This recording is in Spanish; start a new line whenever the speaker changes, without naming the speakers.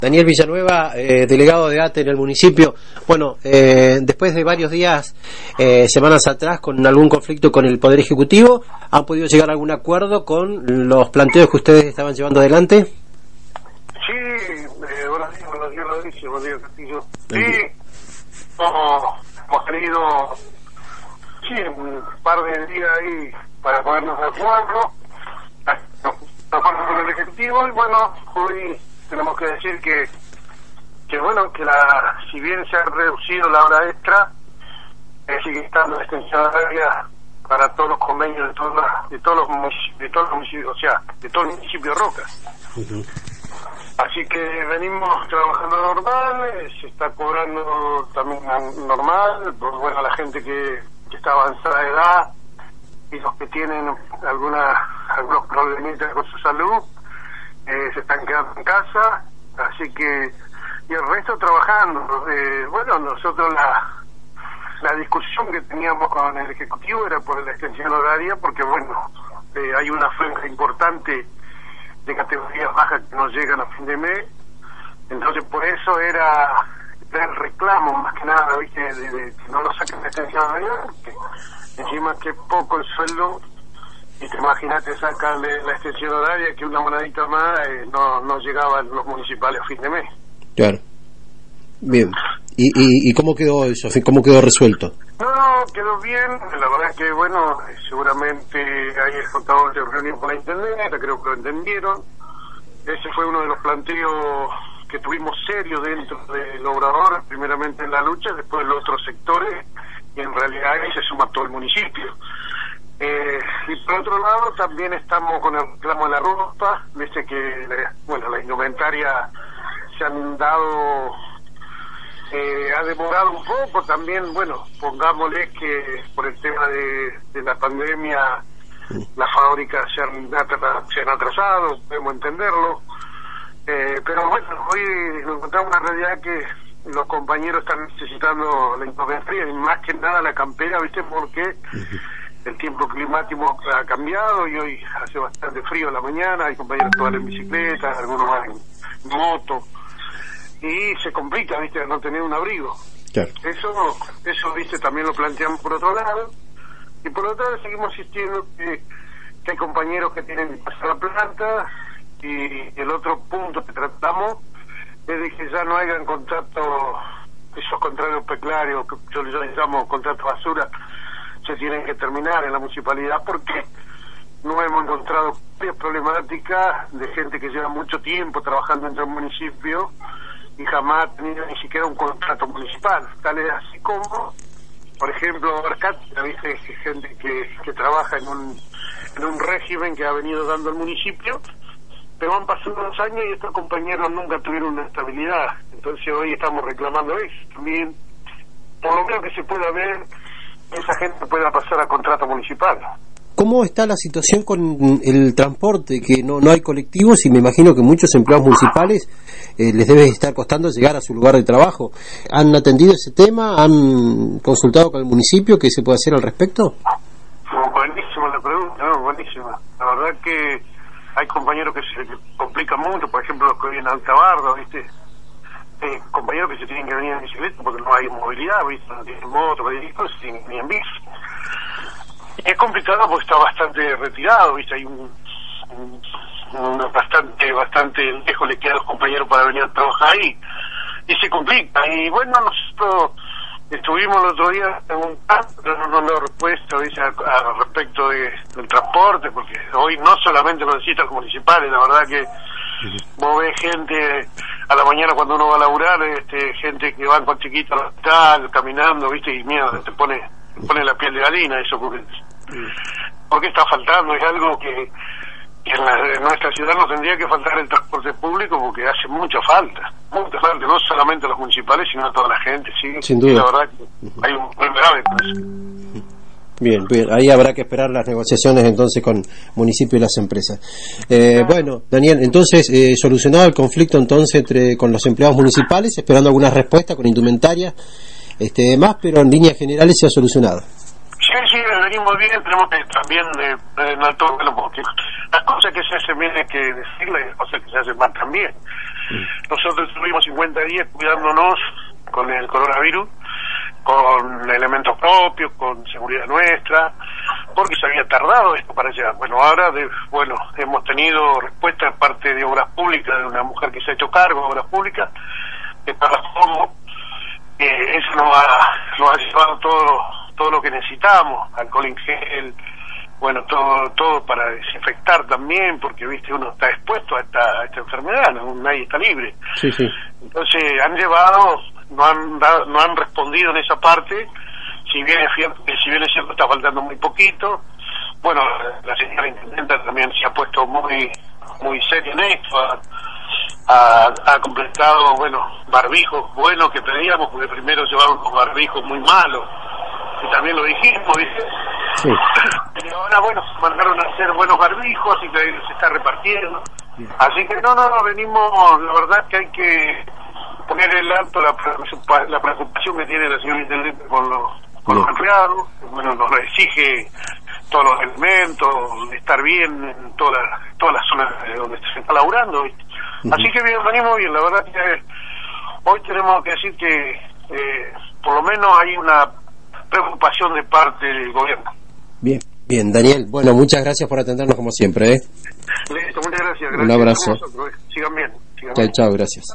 Daniel Villanueva, delegado de ATE en el municipio. Bueno, después de varios días, semanas atrás, con algún conflicto con el Poder Ejecutivo, ¿han podido llegar a algún acuerdo con los planteos que ustedes estaban llevando adelante?
Sí, buenos días, Castillo. Sí, hemos tenido un par de días ahí para ponernos de acuerdo con el Ejecutivo, y bueno, hoy tenemos que decir que si bien se ha reducido la hora extra, sigue estando la extensión horaria para todos los convenios de todos los municipios, o sea, de todo el municipio de Roca. Uh-huh. Así que venimos trabajando normal, se está cobrando también normal, pues bueno, la gente que está avanzada de edad y los que tienen algunos problemitas con su salud, se están quedando en casa, así que, y el resto trabajando. Bueno, nosotros la discusión que teníamos con el Ejecutivo era por la extensión horaria, porque bueno, hay una franja importante de categorías bajas que no llegan a fin de mes, entonces por eso era el reclamo más que nada, viste, de que no lo saquen la extensión horaria, porque encima que poco el sueldo, y te imagínate sacarle la extensión horaria, que una monedita más no llegaba a los municipales a fin de mes. Claro.
Bien. ¿Y cómo quedó eso? ¿Cómo quedó resuelto?
No, quedó bien. La verdad es que, bueno, seguramente hay el contador de reunión con la intendenta, creo que lo entendieron. Ese fue uno de los planteos que tuvimos serios dentro del obrador, primeramente en la lucha, después en los otros sectores, y en realidad ahí se suma todo el municipio. Y por otro lado también estamos con el reclamo de la ropa, viste que la indumentaria se han dado, ha demorado un poco también, bueno, pongámosle que por el tema de la pandemia las fábricas se han atrasado, podemos entenderlo, pero bueno, hoy nos encontramos una realidad que los compañeros están necesitando la indumentaria y más que nada la campera, viste, porque el tiempo climático ha cambiado y hoy hace bastante frío en la mañana, hay compañeros que van en bicicleta, algunos van en moto, y se complica, viste, no tener un abrigo. Claro. Eso, viste, también lo planteamos por otro lado, y por otro lado seguimos insistiendo que hay compañeros que tienen que pasar la planta, y el otro punto que tratamos es de que ya no hayan contratos, esos contratos peclarios, que yo les llamo contratos basura, se tienen que terminar en la municipalidad, porque no hemos encontrado varias problemáticas de gente que lleva mucho tiempo trabajando dentro del municipio y jamás ha tenido ni siquiera un contrato municipal, tal es así como, por ejemplo, Arcadia, viste, gente que trabaja en un régimen que ha venido dando el municipio, pero han pasado unos años y estos compañeros nunca tuvieron una estabilidad, entonces hoy estamos reclamando eso también, por lo menos que se pueda ver, esa gente pueda pasar a contrato municipal.
¿Cómo está la situación con el transporte? Que no hay colectivos y me imagino que muchos empleados municipales les debe estar costando llegar a su lugar de trabajo. ¿Han atendido ese tema? ¿Han consultado con el municipio? ¿Qué se puede hacer al respecto?
Buenísima la pregunta, buenísima. La verdad que hay compañeros que se complican mucho, por ejemplo los que vienen a Altabardo, ¿viste? Compañeros que se tienen que venir en bicicleta porque no hay movilidad, ¿viste? No tienen moto, vehículos, ni en bici. Es complicado porque está bastante retirado, ¿viste? Hay bastante lejos le queda a los compañeros para venir a trabajar ahí, y se complica. Y bueno, nosotros estuvimos el otro día preguntando, pero no nos dio respuesta, ¿viste? Al respecto del transporte, porque hoy no solamente lo necesitan los municipales, la verdad que vos ves gente a la mañana cuando uno va a laburar, gente que va con chiquita al hospital, caminando, ¿viste? Y miedo, te pone la piel de gallina eso, porque está faltando, es algo que en nuestra ciudad no tendría que faltar el transporte público, porque hace mucha falta, no solamente a los municipales, sino a toda la gente, ¿sí? Sin duda. Y la verdad que hay un problema grave con eso.
Bien, ahí habrá que esperar las negociaciones entonces con municipio y las empresas. Bueno, Daniel, entonces solucionado el conflicto entonces con los empleados municipales, esperando alguna respuesta con indumentaria, demás, pero en líneas generales se ha solucionado.
Sí, venimos bien, tenemos que también en alto vuelo, porque las cosas que se hacen bien hay que decirlas y las cosas que se hacen mal también. Nosotros estuvimos 50 días cuidándonos con el coronavirus, con elementos propios, con seguridad nuestra, porque se había tardado esto para llegar. Bueno, ahora hemos tenido respuesta de parte de Obras Públicas, de una mujer que se ha hecho cargo de Obras Públicas, que para cómo eso nos ha llevado todo lo que necesitamos, alcohol en gel, bueno, todo para desinfectar también, porque viste, uno está expuesto a esta enfermedad, nadie está libre.
Sí, sí.
Entonces no han respondido en esa parte, si bien es cierto está faltando muy poquito. Bueno, la señora intendenta también se ha puesto muy seria en esto, ha completado, barbijos buenos que pedíamos, porque primero llevaban unos barbijos muy malos, y también lo dijimos, ¿viste?
Sí.
Y ahora, mandaron a hacer buenos barbijos, y que se está repartiendo. Bien. Así que venimos, la verdad que hay que poner en alto la preocupación que tiene la señora intendente con los empleados. Nos exige todos los elementos, estar bien en todas las zonas donde se está laburando, ¿viste? Así que venimos bien, la verdad que hoy tenemos que decir que por lo menos hay una preocupación de parte del gobierno.
Bien, Daniel, bueno, muchas gracias por atendernos como siempre,
Listo, muchas gracias.
Un abrazo.
Sigan bien.
Chao, gracias.